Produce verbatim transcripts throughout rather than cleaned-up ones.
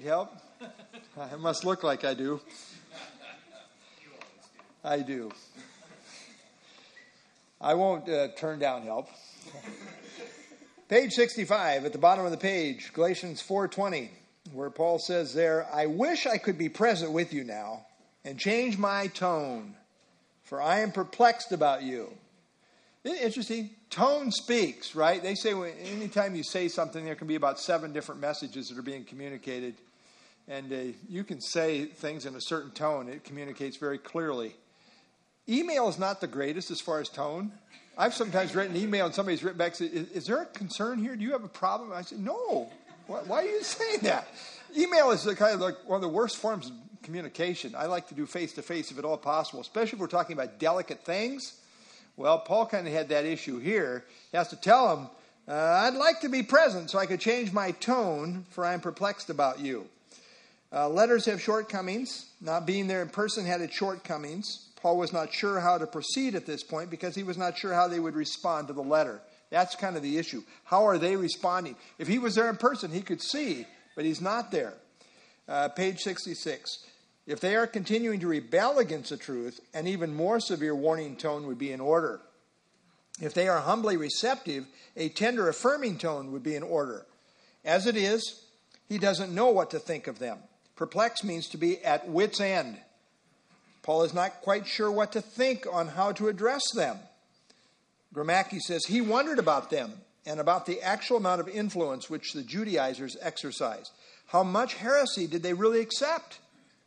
help? I must look like I do. I do. I won't uh, turn down help. Page sixty-five, at the bottom of the page, Galatians four twenty, where Paul says there, I wish I could be present with you now and change my tone, for I am perplexed about you. Isn't it interesting? Tone speaks, right? They say when, anytime you say something, there can be about seven different messages that are being communicated. And uh, you can say things in a certain tone. It communicates very clearly. Email is not the greatest as far as tone. I've sometimes written an email and somebody's written back and said, is, is there a concern here? Do you have a problem? I said, no. Why, why are you saying that? Email is the kind of like one of the worst forms of communication. I like to do face-to-face if at all possible, especially if we're talking about delicate things. Well, Paul kind of had that issue here. He has to tell him, uh, I'd like to be present so I could change my tone, for I'm perplexed about you. Uh, letters have shortcomings. Not being there in person had its shortcomings. Paul was not sure how to proceed at this point because he was not sure how they would respond to the letter. That's kind of the issue. How are they responding? If he was there in person, he could see, but he's not there. Uh, page sixty-six. If they are continuing to rebel against the truth, an even more severe warning tone would be in order. If they are humbly receptive, a tender affirming tone would be in order. As it is, he doesn't know what to think of them. Perplexed means to be at wit's end. Paul is not quite sure what to think on how to address them. Gramacki says he wondered about them and about the actual amount of influence which the Judaizers exercised. How much heresy did they really accept?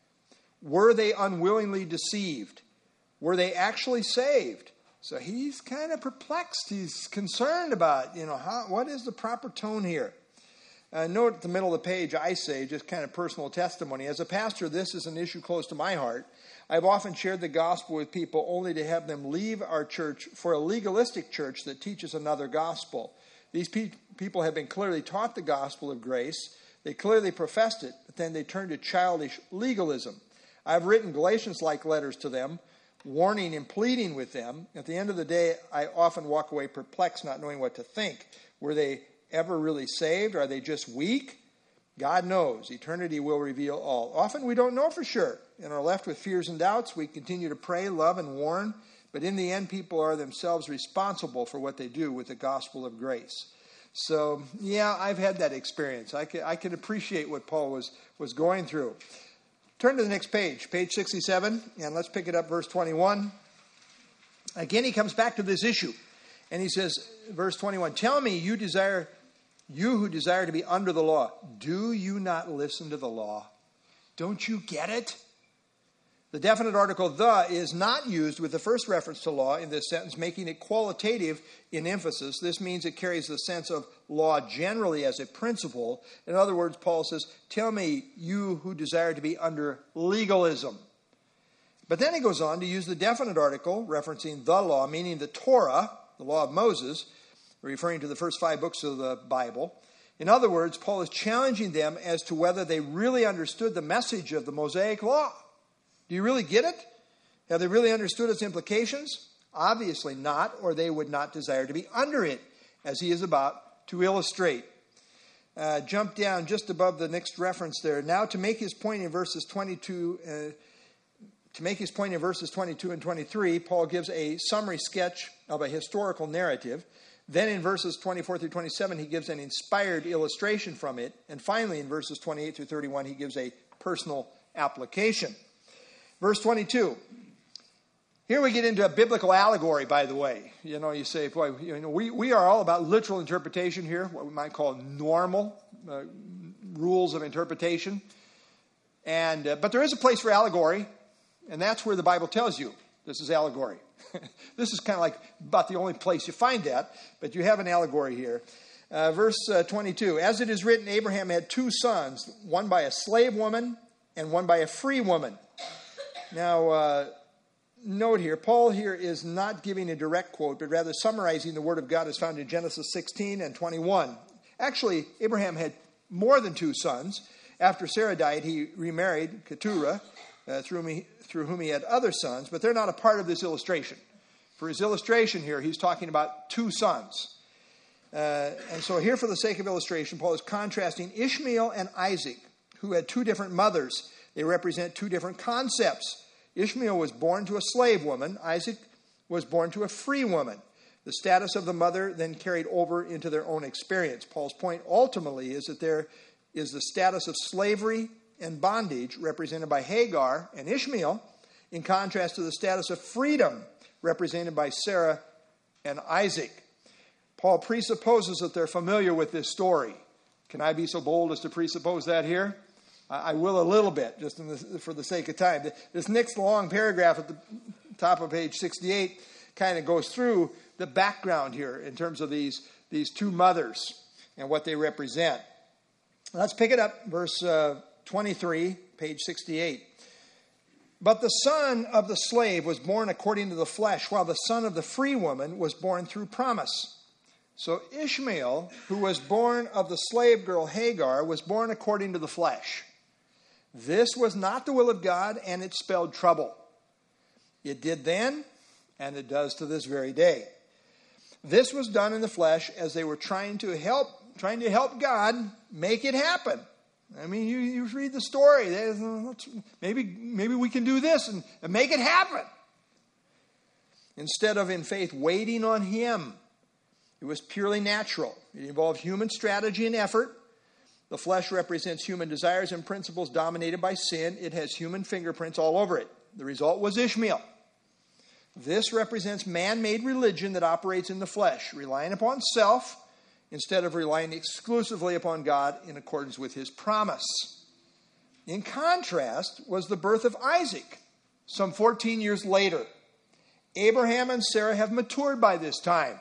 Were they unwillingly deceived? Were they actually saved? So he's kind of perplexed. He's concerned about, you know, how, what is the proper tone here? Uh, note at the middle of the page, I say, just kind of personal testimony. As a pastor, this is an issue close to my heart. I've often shared the gospel with people only to have them leave our church for a legalistic church that teaches another gospel. These pe- people have been clearly taught the gospel of grace. They clearly professed it, but then they turned to childish legalism. I've written Galatians-like letters to them, warning and pleading with them. At the end of the day, I often walk away perplexed, not knowing what to think. Were they ever really saved? Are they just weak? God knows. Eternity will reveal all. Often we don't know for sure and are left with fears and doubts. We continue to pray, love, and warn. But in the end, people are themselves responsible for what they do with the gospel of grace. So, yeah, I've had that experience. I can, I can appreciate what Paul was, was going through. Turn to the next page, page sixty-seven, and let's pick it up, verse twenty-one. Again, he comes back to this issue, and he says, verse twenty-one, tell me, you desire, you who desire to be under the law, do you not listen to the law? Don't you get it? The definite article the is not used with the first reference to law in this sentence, making it qualitative in emphasis. This means it carries the sense of law generally as a principle. In other words, Paul says, tell me, you who desire to be under legalism. But then he goes on to use the definite article referencing the law, meaning the Torah, the law of Moses, referring to the first five books of the Bible. In other words, Paul is challenging them as to whether they really understood the message of the Mosaic law. Do you really get it? Have they really understood its implications? Obviously not, or they would not desire to be under it, as he is about to illustrate. Uh, jump down just above the next reference there. Now to make his point in verses twenty-two, uh, to make his point in verses twenty-two and twenty-three, Paul gives a summary sketch of a historical narrative. Then in verses twenty-four through twenty-seven, he gives an inspired illustration from it. And finally, in verses twenty-eight through thirty-one, he gives a personal application. Verse twenty-two. Here we get into a biblical allegory, by the way. You know, you say, boy, you know, we, we are all about literal interpretation here, what we might call normal uh, rules of interpretation. And uh, but there is a place for allegory, and that's where the Bible tells you this is allegory. This is kind of like about the only place you find that, but you have an allegory here. Uh, verse uh, twenty-two, as it is written, Abraham had two sons, one by a slave woman and one by a free woman. Now, uh, note here, Paul here is not giving a direct quote, but rather summarizing the word of God as found in Genesis sixteen and twenty-one. Actually, Abraham had more than two sons. After Sarah died, he remarried Keturah, uh, through, whom he, through whom he had other sons, but they're not a part of this illustration. For his illustration here, he's talking about two sons. Uh, and so here, for the sake of illustration, Paul is contrasting Ishmael and Isaac, who had two different mothers. They represent two different concepts. Ishmael was born to a slave woman. Isaac was born to a free woman. The status of the mother then carried over into their own experience. Paul's point ultimately is that there is the status of slavery and bondage represented by Hagar and Ishmael, in contrast to the status of freedom represented by Sarah and Isaac. Paul presupposes that they're familiar with this story. Can I be so bold as to presuppose that here? I will a little bit, just in the, for the sake of time. This next long paragraph at the top of page sixty-eight kind of goes through the background here in terms of these, these two mothers and what they represent. Let's pick it up, verse uh, twenty-three, page sixty-eight. But the son of the slave was born according to the flesh, while the son of the free woman was born through promise. So Ishmael, who was born of the slave girl Hagar, was born according to the flesh. This was not the will of God, and it spelled trouble. It did then, and it does to this very day. This was done in the flesh as they were trying to help, trying to help God make it happen. I mean, you, you read the story. Maybe, maybe we can do this and, and make it happen. Instead of in faith waiting on Him, it was purely natural. It involved human strategy and effort. The flesh represents human desires and principles dominated by sin. It has human fingerprints all over it. The result was Ishmael. This represents man-made religion that operates in the flesh, relying upon self instead of relying exclusively upon God in accordance with His promise. In contrast was the birth of Isaac, some fourteen years later. Abraham and Sarah have matured by this time.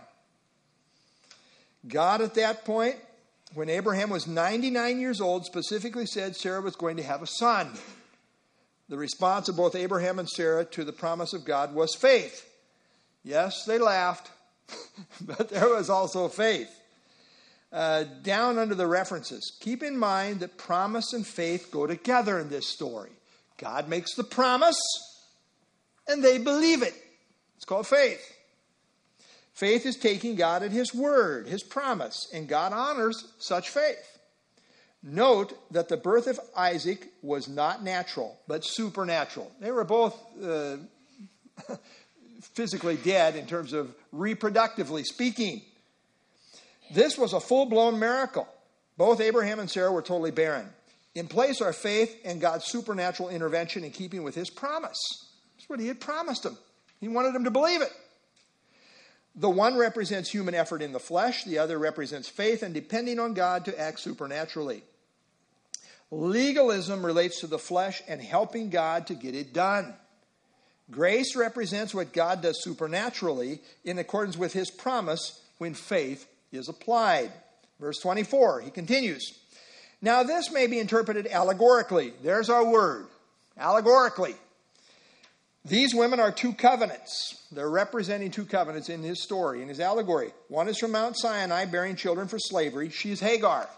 God at that point, when Abraham was ninety-nine years old, specifically said Sarah was going to have a son. The response of both Abraham and Sarah to the promise of God was faith. Yes, they laughed, but there was also faith. Uh, down under the references, keep in mind that promise and faith go together in this story. God makes the promise, and they believe it. It's called faith. Faith is taking God at His word, His promise, and God honors such faith. Note that the birth of Isaac was not natural, but supernatural. They were both uh, physically dead in terms of reproductively speaking. This was a full-blown miracle. Both Abraham and Sarah were totally barren. In place are faith and God's supernatural intervention in keeping with His promise. That's what He had promised them. He wanted them to believe it. The one represents human effort in the flesh. The other represents faith and depending on God to act supernaturally. Legalism relates to the flesh and helping God to get it done. Grace represents what God does supernaturally in accordance with His promise when faith is applied. Verse twenty-four, he continues. Now this may be interpreted allegorically. There's our word, allegorically. These women are two covenants. They're representing two covenants in his story, in his allegory. One is from Mount Sinai, bearing children for slavery. She's Hagar.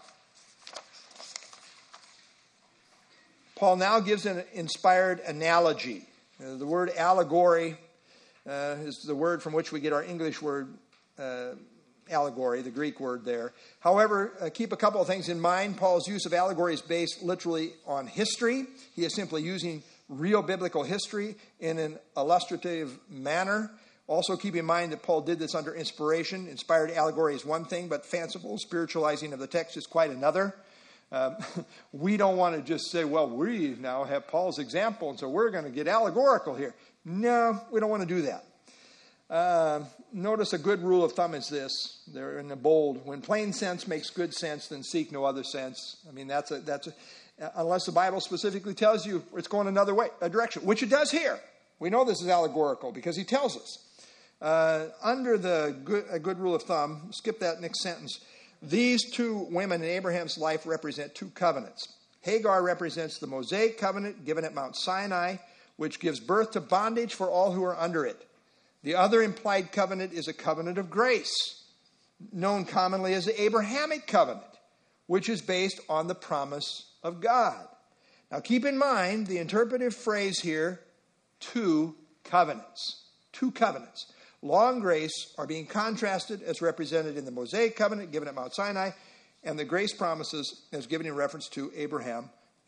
Paul now gives an inspired analogy. Uh, the word allegory uh, is the word from which we get our English word uh, allegory, the Greek word there. However, uh, keep a couple of things in mind. Paul's use of allegory is based literally on history. He is simply using real biblical history in an illustrative manner. Also keep in mind that Paul did this under inspiration. Inspired allegory is one thing, but fanciful spiritualizing of the text is quite another. Um, we don't want to just say, well, we now have Paul's example, and so we're going to get allegorical here. No, we don't want to do that. Uh, notice a good rule of thumb is this. They're in the bold. When plain sense makes good sense, then seek no other sense. I mean, that's a, that's a, unless the Bible specifically tells you it's going another way, a direction, which it does here. We know this is allegorical because he tells us. Uh, under the good, a good rule of thumb, skip that next sentence. These two women in Abraham's life represent two covenants. Hagar represents the Mosaic covenant given at Mount Sinai, which gives birth to bondage for all who are under it. The other implied covenant is a covenant of grace, known commonly as the Abrahamic covenant, which is based on the promise of God. Now keep in mind the interpretive phrase here, two covenants. Two covenants. Law and grace are being contrasted as represented in the Mosaic covenant given at Mount Sinai, and the grace promises as given in reference to Abraham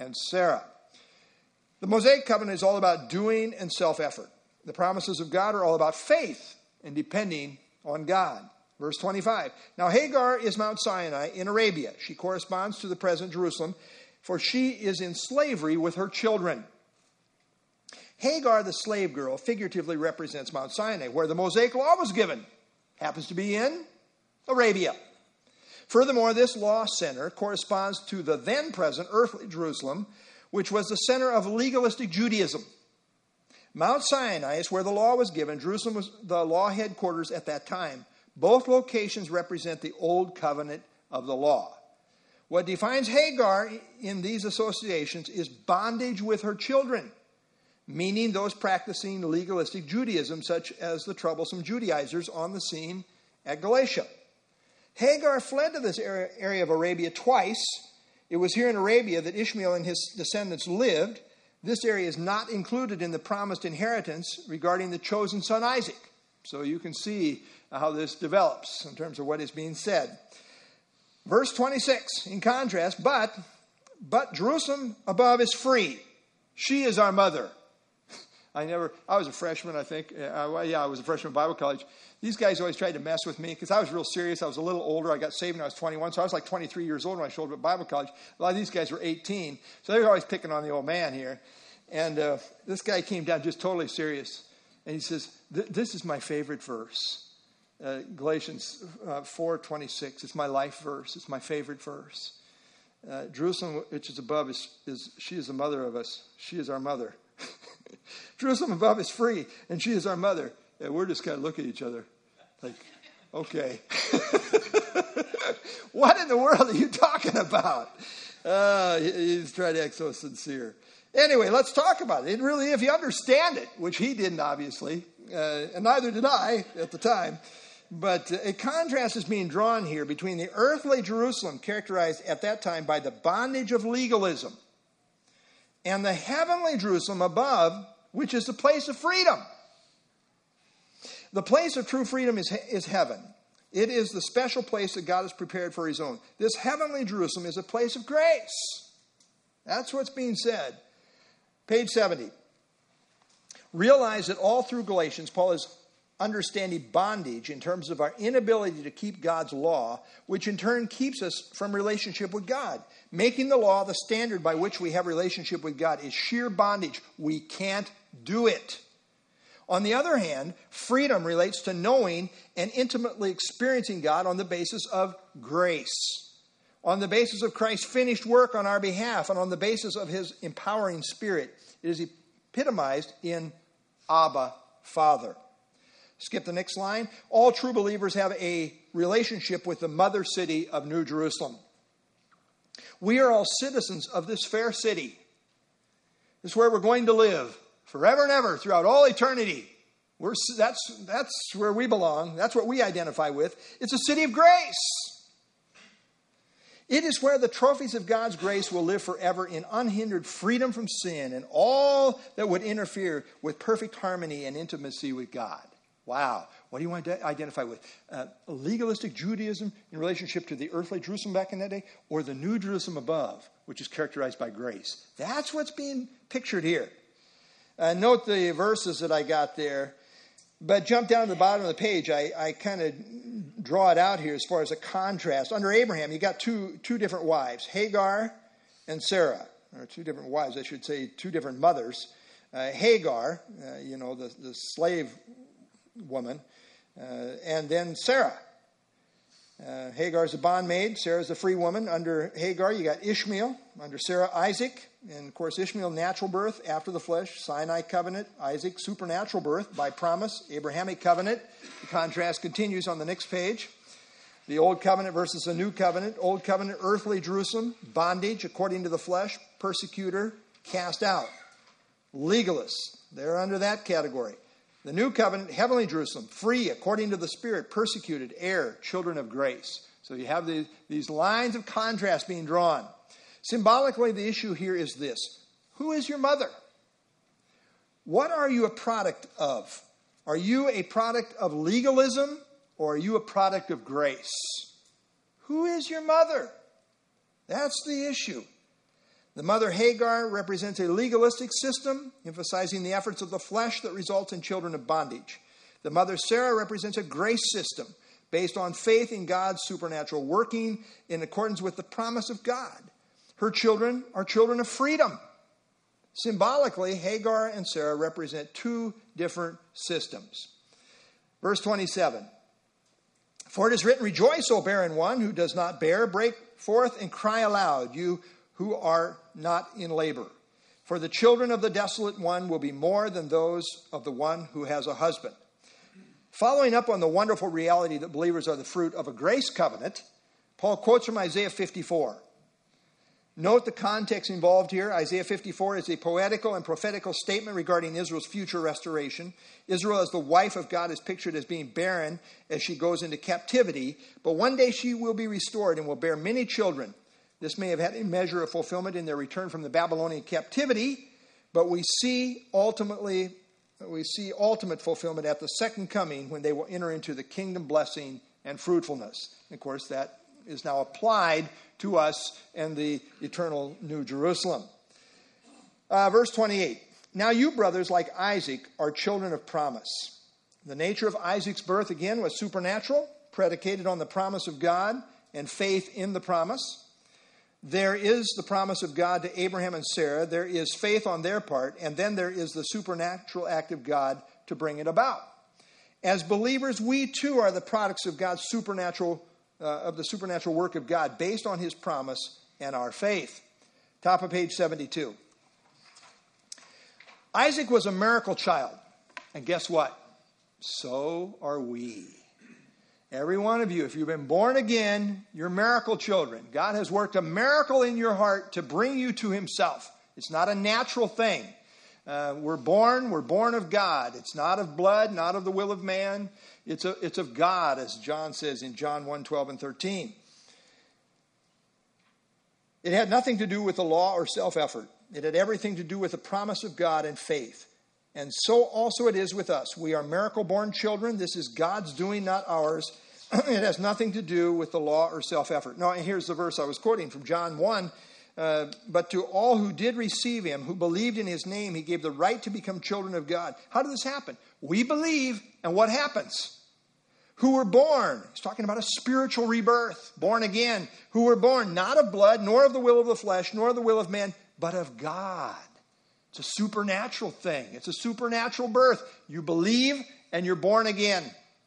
and Sarah. The Mosaic covenant is all about doing and self-effort. The promises of God are all about faith and depending on God. Verse twenty-five. Now Hagar is Mount Sinai in Arabia. She corresponds to the present Jerusalem, for she is in slavery with her children. Hagar, the slave girl, figuratively represents Mount Sinai, where the Mosaic law was given. Happens to be in Arabia. Furthermore, this law center corresponds to the then present earthly Jerusalem, which was the center of legalistic Judaism. Mount Sinai is where the law was given. Jerusalem was the law headquarters at that time. Both locations represent the old covenant of the law. What defines Hagar in these associations is bondage with her children, meaning those practicing legalistic Judaism, such as the troublesome Judaizers on the scene at Galatia. Hagar fled to this area of Arabia twice. It was here in Arabia that Ishmael and his descendants lived. This area is not included in the promised inheritance regarding the chosen son Isaac. So you can see how this develops in terms of what is being said. Verse twenty-six, in contrast, but, but Jerusalem above is free. She is our mother. I never, I was a freshman, I think. Uh, well, yeah, I was a freshman in Bible college. These guys always tried to mess with me because I was real serious. I was a little older. I got saved when I was twenty-one, so I was like twenty-three years old when I showed up at Bible college. A lot of these guys were eighteen, so they were always picking on the old man here. And uh, this guy came down just totally serious, and he says, this is my favorite verse. Uh, Galatians uh, four twenty-six. It's my life verse. It's my favorite verse. Uh, Jerusalem, which is above, is, is she is the mother of us. She is our mother. Jerusalem above is free, and she is our mother. And we're just kind of looking at each other like, okay. What in the world are you talking about? Uh, he's trying to act so sincere. Anyway, let's talk about it. It really, if you understand it, which he didn't, obviously, uh, and neither did I at the time, but a contrast is being drawn here between the earthly Jerusalem, characterized at that time by the bondage of legalism, and the heavenly Jerusalem above, which is the place of freedom. The place of true freedom is, is heaven. It is the special place that God has prepared for his own. This heavenly Jerusalem is a place of grace. That's what's being said. Page seventy. Realize that all through Galatians, Paul is understanding bondage in terms of our inability to keep God's law, which in turn keeps us from relationship with God. Making the law the standard by which we have relationship with God is sheer bondage. We can't do it. On the other hand, freedom relates to knowing and intimately experiencing God on the basis of grace, on the basis of Christ's finished work on our behalf, and on the basis of his empowering spirit. It is epitomized in Abba, Father. Skip the next line. All true believers have a relationship with the mother city of New Jerusalem. We are all citizens of this fair city. This is where we're going to live forever and ever throughout all eternity. We're, that's, that's where we belong. That's what we identify with. It's a city of grace. It is where the trophies of God's grace will live forever in unhindered freedom from sin and all that would interfere with perfect harmony and intimacy with God. Wow. What do you want to identify with? Uh, legalistic Judaism in relationship to the earthly Jerusalem back in that day, or the new Jerusalem above, which is characterized by grace? That's what's being pictured here. Uh, note the verses that I got there, but jump down to the bottom of the page. I, I kind of draw it out here as far as a contrast. Under Abraham, you got two two different wives, Hagar and Sarah, or two different wives, I should say, two different mothers. Uh, Hagar, uh, you know, the, the slave woman, uh, and then Sarah. Uh, Hagar's a bondmaid. Sarah's a free woman. Under Hagar, you got Ishmael. Under Sarah, Isaac. And, of course, Ishmael, natural birth after the flesh. Sinai covenant. Isaac, supernatural birth by promise. Abrahamic covenant. The contrast continues on the next page. The old covenant versus the new covenant. Old covenant, earthly Jerusalem. Bondage, according to the flesh. Persecutor, cast out. Legalists, they're under that category. The new covenant, heavenly Jerusalem, free according to the Spirit, persecuted, heir, children of grace. So you have the, these lines of contrast being drawn. Symbolically, the issue here is this. Who is your mother? What are you a product of? Are you a product of legalism, or are you a product of grace? Who is your mother? That's the issue. The mother Hagar represents a legalistic system, emphasizing the efforts of the flesh that results in children of bondage. The mother Sarah represents a grace system based on faith in God's supernatural working in accordance with the promise of God. Her children are children of freedom. Symbolically, Hagar and Sarah represent two different systems. Verse twenty-seven. For it is written, rejoice, O barren one who does not bear. Break forth and cry aloud, you who are not in labor. For the children of the desolate one will be more than those of the one who has a husband. Following up on the wonderful reality that believers are the fruit of a grace covenant, Paul quotes from Isaiah fifty-four. Note the context involved here. Isaiah fifty-four is a poetical and prophetical statement regarding Israel's future restoration. Israel as the wife of God is pictured as being barren as she goes into captivity, but one day she will be restored and will bear many children. This may have had a measure of fulfillment in their return from the Babylonian captivity, but we see ultimately, we see ultimate fulfillment at the second coming when they will enter into the kingdom blessing and fruitfulness. And of course, that is now applied to us and the eternal New Jerusalem. Uh, verse twenty-eight. Now you, brothers, like Isaac, are children of promise. The nature of Isaac's birth, again, was supernatural, predicated on the promise of God and faith in the promise. There is the promise of God to Abraham and Sarah. There is faith on their part, and then there is the supernatural act of God to bring it about. As believers, we too are the products of God's supernatural Uh, of the supernatural work of God based on his promise and our faith. Top of page seventy-two. Isaac was a miracle child. And guess what? So are we. Every one of you, if you've been born again, you're miracle children. God has worked a miracle in your heart to bring you to himself. It's not a natural thing. Uh, we're born, we're born of God. It's not of blood, not of the will of man. It's, a, it's of God, as John says in John one, twelve and thirteen. It had nothing to do with the law or self-effort. It had everything to do with the promise of God and faith. And so also it is with us. We are miracle-born children. This is God's doing, not ours. It has nothing to do with the law or self-effort. Now, here's the verse I was quoting from John one. Uh, but to all who did receive him, who believed in his name, he gave the right to become children of God. How did this happen? We believe, and what happens? Who were born? He's talking about a spiritual rebirth, born again. Who were born not of blood, nor of the will of the flesh, nor of the will of man, but of God. It's a supernatural thing. It's a supernatural birth. You believe, and you're born again.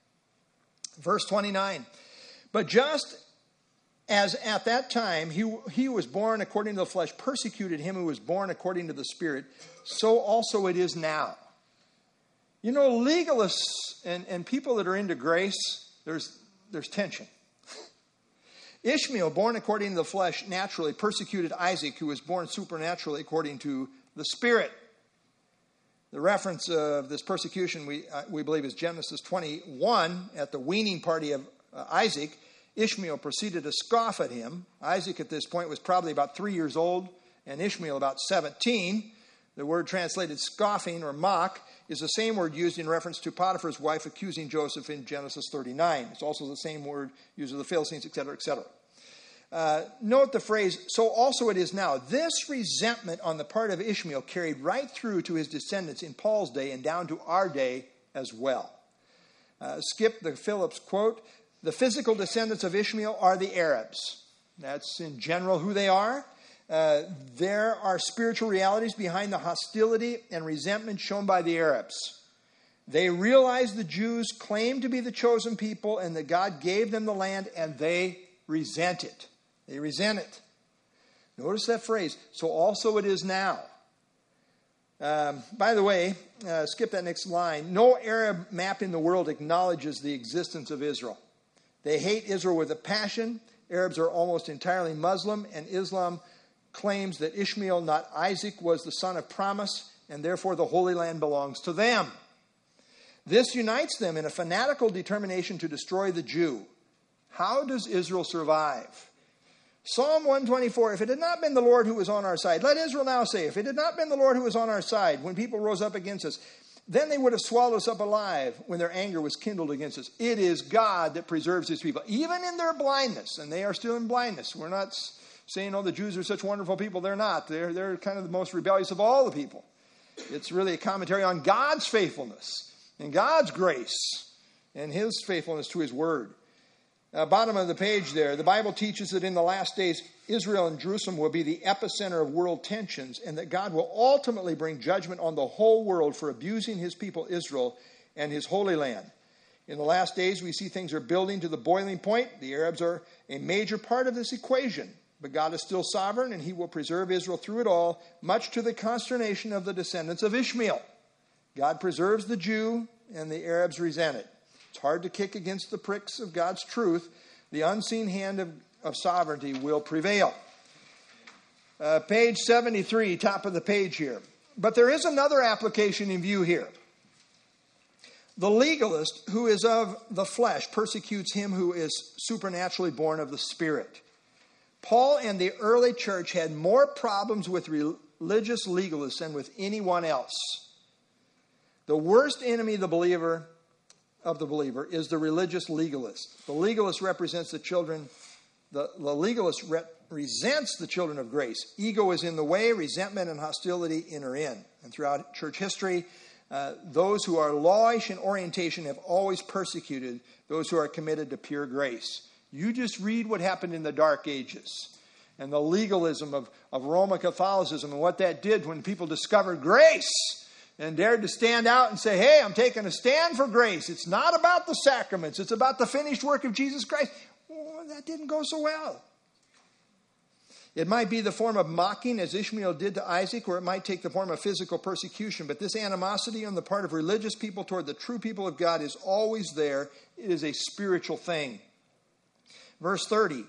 Verse twenty-nine. But just as at that time he, he was born according to the flesh, persecuted him who was born according to the Spirit, so also it is now. You know, legalists and, and people that are into grace, there's, there's tension. Ishmael, born according to the flesh, naturally persecuted Isaac, who was born supernaturally according to the Spirit. The reference of this persecution, we, uh, we believe, is Genesis twenty-one, at the weaning party of uh, Isaac. Ishmael proceeded to scoff at him. Isaac at this point was probably about three years old, and Ishmael about seventeen. The word translated scoffing or mock is the same word used in reference to Potiphar's wife accusing Joseph in Genesis thirty-nine. It's also the same word used of the Philistines, et cetera, et cetera. Uh, note the phrase, so also it is now. This resentment on the part of Ishmael carried right through to his descendants in Paul's day and down to our day as well. Uh, skip the Phillips quote. The physical descendants of Ishmael are the Arabs. That's in general who they are. Uh, there are spiritual realities behind the hostility and resentment shown by the Arabs. They realize the Jews claim to be the chosen people and that God gave them the land, and they resent it. They resent it. Notice that phrase, so also it is now. Um, by the way, uh, skip that next line. No Arab map in the world acknowledges the existence of Israel. They hate Israel with a passion. Arabs are almost entirely Muslim, and Islam claims that Ishmael, not Isaac, was the son of promise, and therefore the Holy Land belongs to them. This unites them in a fanatical determination to destroy the Jew. How does Israel survive? Psalm one twenty-four, if it had not been the Lord who was on our side, let Israel now say, if it had not been the Lord who was on our side, when people rose up against us, then they would have swallowed us up alive when their anger was kindled against us. It is God that preserves his people, even in their blindness, and they are still in blindness. We're not saying, oh, the Jews are such wonderful people. They're not. They're, they're kind of the most rebellious of all the people. It's really a commentary on God's faithfulness and God's grace and his faithfulness to his word. Uh, bottom of the page there, the Bible teaches that in the last days, Israel and Jerusalem will be the epicenter of world tensions, and that God will ultimately bring judgment on the whole world for abusing his people Israel and his holy land. In the last days, we see things are building to the boiling point. The Arabs are a major part of this equation, but God is still sovereign, and he will preserve Israel through it all, much to the consternation of the descendants of Ishmael. God preserves the Jew, and the Arabs resent it. It's hard to kick against the pricks of God's truth. The unseen hand of, of sovereignty will prevail. Uh, page seventy-three, top of the page here. But there is another application in view here. The legalist who is of the flesh persecutes him who is supernaturally born of the Spirit. Paul and the early church had more problems with religious legalists than with anyone else. The worst enemy of the believer of the believer is the religious legalist. The legalist represents the children, the, the legalist represents the children of grace. Ego is in the way, resentment and hostility enter in. And throughout church history, uh, those who are lawish in orientation have always persecuted those who are committed to pure grace. You just read what happened in the Dark Ages and the legalism of, of Roman Catholicism and what that did when people discovered grace and dared to stand out and say, hey, I'm taking a stand for grace. It's not about the sacraments. It's about the finished work of Jesus Christ. Well, that didn't go so well. It might be the form of mocking, as Ishmael did to Isaac, or it might take the form of physical persecution. But this animosity on the part of religious people toward the true people of God is always there. It is a spiritual thing. Verse thirty.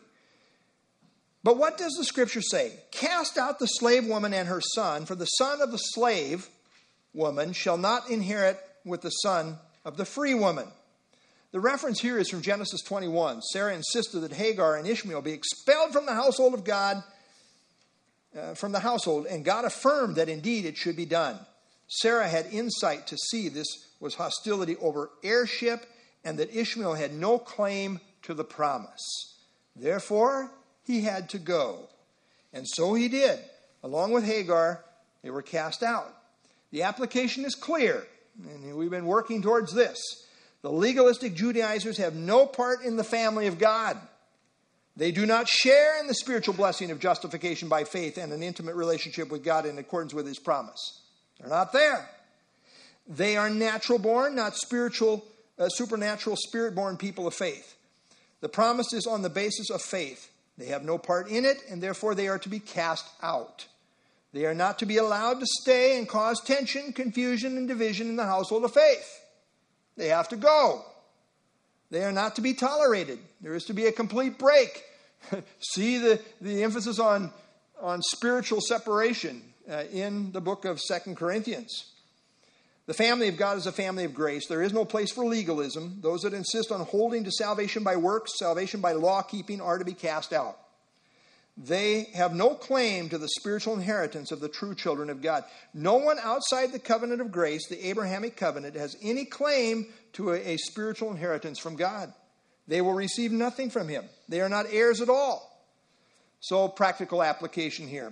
But what does the scripture say? Cast out the slave woman and her son, for the son of the slave woman shall not inherit with the son of the free woman. The reference here is from Genesis twenty-one. Sarah insisted that Hagar and Ishmael be expelled from the household of God, uh, from the household, and God affirmed that indeed it should be done. Sarah had insight to see this was hostility over heirship and that Ishmael had no claim to the promise. Therefore, he had to go. And so he did. Along with Hagar, they were cast out. The application is clear, and we've been working towards this. The legalistic Judaizers have no part in the family of God. They do not share in the spiritual blessing of justification by faith and an intimate relationship with God in accordance with his promise. They're not there. They are natural born, not spiritual, uh, supernatural, spirit-born people of faith. The promise is on the basis of faith. They have no part in it, and therefore they are to be cast out. They are not to be allowed to stay and cause tension, confusion, and division in the household of faith. They have to go. They are not to be tolerated. There is to be a complete break. See the, the emphasis on, on spiritual separation uh, in the book of Second Corinthians. The family of God is a family of grace. There is no place for legalism. Those that insist on holding to salvation by works, salvation by law keeping, are to be cast out. They have no claim to the spiritual inheritance of the true children of God. No one outside the covenant of grace, the Abrahamic covenant, has any claim to a, a spiritual inheritance from God. They will receive nothing from him. They are not heirs at all. So, practical application here.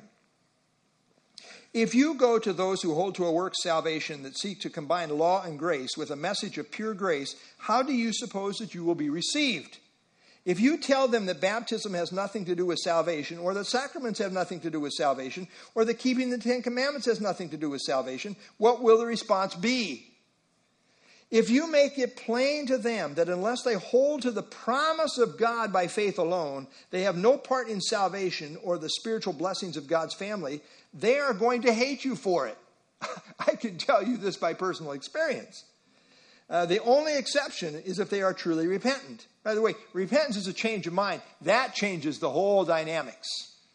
If you go to those who hold to a work salvation that seek to combine law and grace with a message of pure grace, how do you suppose that you will be received? If you tell them that baptism has nothing to do with salvation, or that sacraments have nothing to do with salvation, or that keeping the Ten Commandments has nothing to do with salvation, what will the response be? If you make it plain to them that unless they hold to the promise of God by faith alone, they have no part in salvation or the spiritual blessings of God's family, they are going to hate you for it. I can tell you this by personal experience. Uh, the only exception is if they are truly repentant. By the way, repentance is a change of mind. That changes the whole dynamics.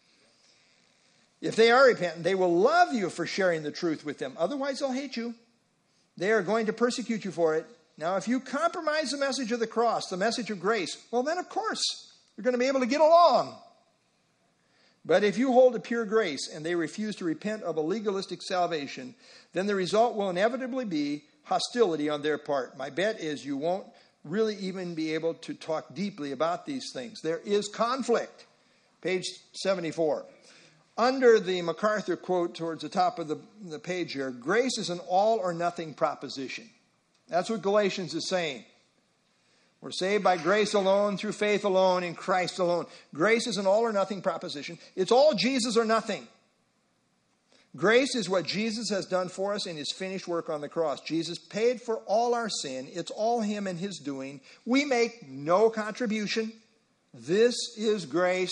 If they are repentant, they will love you for sharing the truth with them. Otherwise, they'll hate you. They are going to persecute you for it. Now, if you compromise the message of the cross, the message of grace, well, then, of course, you're going to be able to get along. But if you hold to pure grace and they refuse to repent of a legalistic salvation, then the result will inevitably be hostility on their part. My bet is you won't really even be able to talk deeply about these things. There is conflict. Page seventy-four. Under the MacArthur quote towards the top of the, the page here, grace is an all or nothing proposition. That's what Galatians is saying. We're saved by grace alone, through faith alone, in Christ alone. Grace is an all or nothing proposition. It's all Jesus or nothing. Grace is what Jesus has done for us in his finished work on the cross. Jesus paid for all our sin. It's all him and his doing. We make no contribution. This is grace.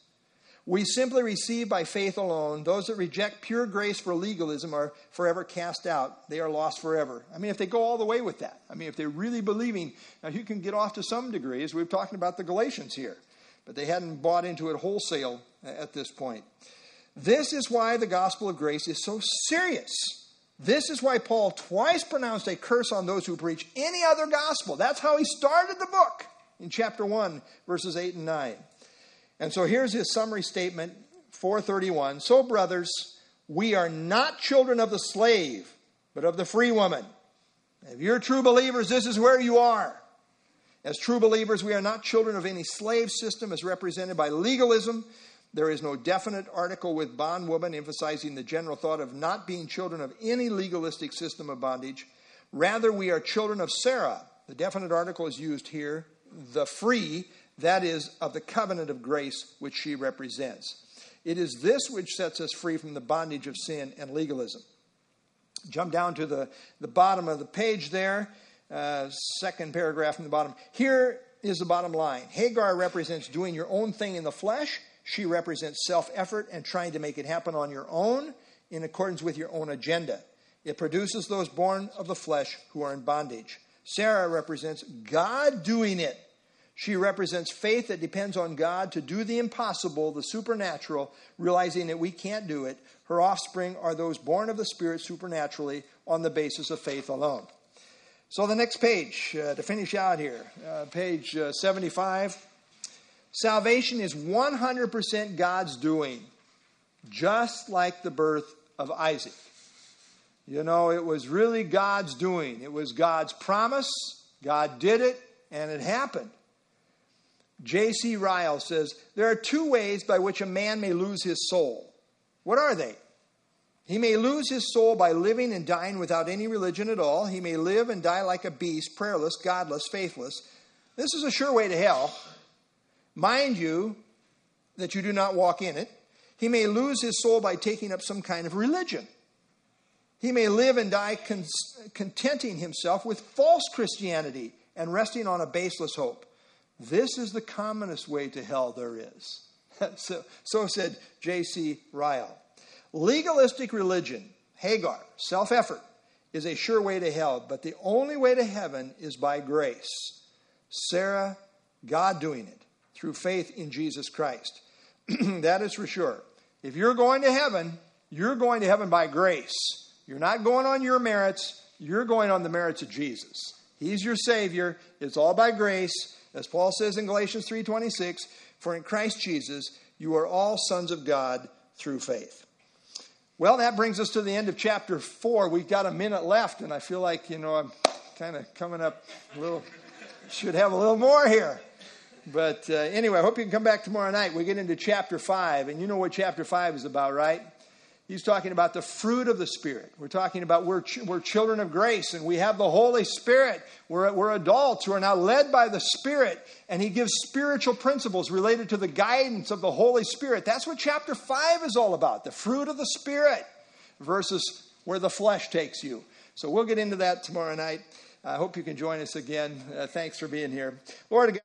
We simply receive by faith alone. Those that reject pure grace for legalism are forever cast out. They are lost forever. I mean, if they go all the way with that. I mean, if they're really believing. Now, you can get off to some degree, as we've talking about the Galatians here. But they hadn't bought into it wholesale at this point. This is why the gospel of grace is so serious. This is why Paul twice pronounced a curse on those who preach any other gospel. That's how he started the book in chapter one, verses eight and nine. And so here's his summary statement, four thirty-one. So, brothers, we are not children of the slave, but of the free woman. If you're true believers, this is where you are. As true believers, we are not children of any slave system as represented by legalism. There is no definite article with bondwoman emphasizing the general thought of not being children of any legalistic system of bondage. Rather, we are children of Sarah. The definite article is used here, the free, that is, of the covenant of grace which she represents. It is this which sets us free from the bondage of sin and legalism. Jump down to the, the bottom of the page there, uh, second paragraph from the bottom. Here is the bottom line. Hagar represents doing your own thing in the flesh. She represents self-effort and trying to make it happen on your own in accordance with your own agenda. It produces those born of the flesh who are in bondage. Sarah represents God doing it. She represents faith that depends on God to do the impossible, the supernatural, realizing that we can't do it. Her offspring are those born of the Spirit supernaturally on the basis of faith alone. So the next page, uh, to finish out here, uh, page uh, seventy-five. Salvation is one hundred percent God's doing, just like the birth of Isaac. You know, it was really God's doing. It was God's promise. God did it, and it happened. J C Ryle says, there are two ways by which a man may lose his soul. What are they? He may lose his soul by living and dying without any religion at all. He may live and die like a beast, prayerless, godless, faithless. This is a sure way to hell. Mind you, that you do not walk in it. He may lose his soul by taking up some kind of religion. He may live and die con- contenting himself with false Christianity and resting on a baseless hope. This is the commonest way to hell there is. so, so said J C Ryle. Legalistic religion, Hagar, self-effort, is a sure way to hell, but the only way to heaven is by grace. Sarah, God doing it through faith in Jesus Christ. That is for sure. If you're going to heaven, you're going to heaven by grace. You're not going on your merits. You're going on the merits of Jesus. He's your Savior. It's all by grace. As Paul says in Galatians three twenty-six, for in Christ Jesus, you are all sons of God through faith. Well, that brings us to the end of chapter four. We've got a minute left, and I feel like, you know, I'm kind of coming up a little, should have a little more here. But uh, anyway, I hope you can come back tomorrow night. We get into chapter five, and you know what chapter five is about, right? He's talking about the fruit of the Spirit. We're talking about we're, ch- we're children of grace, and we have the Holy Spirit. We're, we're adults who are now led by the Spirit, and he gives spiritual principles related to the guidance of the Holy Spirit. That's what chapter five is all about, the fruit of the Spirit versus where the flesh takes you. So we'll get into that tomorrow night. I hope you can join us again. Uh, thanks for being here. Lord,